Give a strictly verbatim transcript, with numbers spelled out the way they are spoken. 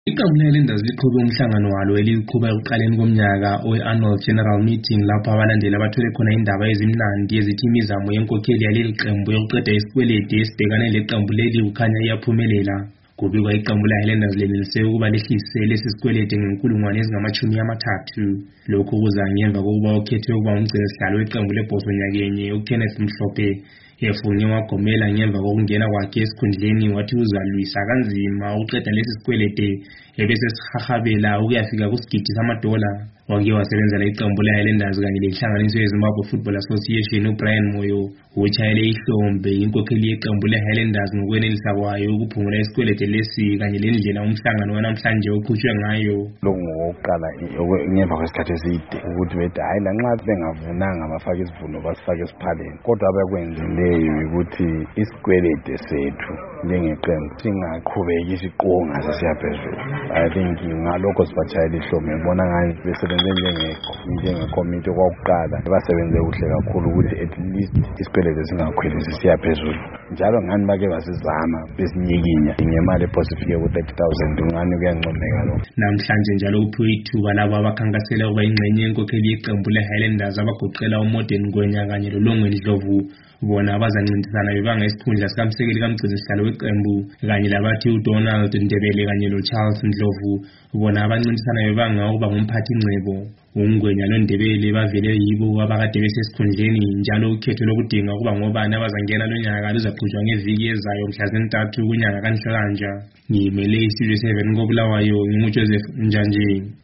Iqembu le-Highlanders liqhube umhlangano walo eliqhuba ekuqaleni komnyaka we-Annual General Meeting lapho abalandeli abathole khona indaba ezimnandi ezithi imizamo yenkokheli yaleli qembu yokuqeda isikweleti esibhekane leqembu leli kukhanya iyaphumelela. Kubikwa iqembu le-Highlanders lenelise ukuba lehlise lesi sikweleti ngenkulungwane ezingamashumi amathathu. Lokhu kuza ngemva kokuba okhethwe ukuba umgcinisihlalo weqembu lebhoso nyakenye uKenneth Mhlophe efunye wagomela ngemva kokungena kwakhe esikhundleni wathi uzalwisa kanzima uqeda lesi sikweleti ebese sihahabela ukuyafika kusigidi samadola. Wake wasebenzela iqembu le-Highlanders kanye lenhlanganiso yeZimbabwe Football Association uBrian Moyo utshayele ihlombe inkokheli yeqembu le-Highlanders ngokwenelisa kwayo ukuphungula isikweleti lesi kanye lendlela umhlangano wanamhlanje oqhutshwe ngayo. Lo ngokuqala ngemva kwesikhathi eside ukuthi bethi hayi lanxa bengavunanga bafake isivuno basifake esiphaleni, kodwa abakwenzileyo ukuthi isikweleti sethu njengeqembu singaqhubeki siqonga sesiyaphezulu. I think ngalokho sibatshayela ihlombe ngibona ngani besebenze njenge-committee okwakuqala basebenze kuhle kakhulu ukuthi at least isikweleti singakhwelisi siya phezulu. Njalo ngani bake basizama besinyikinya ngemali ephosifike ku-thirty thousand ngani kuyancomeka lokho. Namhlanje njalo uphiwe ithuba labo abakhankasela ukuba ingxenye yenkokheli yeqembu le-Highlanders abagoqela uModern Ngwenya kanye loLongwe Ndlovu bona abazancintisana bebanga isikhundla sikamsekeli kamgcinisihlalo weqembu kanye labathi uDonald Ndebele kanye loCharles Ndlovu bona abancintisana bebanga ukuba ngumphathi ngcebo. uNgwenya loNdebele bavele yibo abakade besesikhundleni njalo ukhetho lokudinga ukuba ngobani abazangena lonyaka luzaqhutshwa ngeviki ezayo mhla zintathu kunyanga kaNhlolanja. Ngimele isizwe seven koBulawayo nginguJoseph Njanje.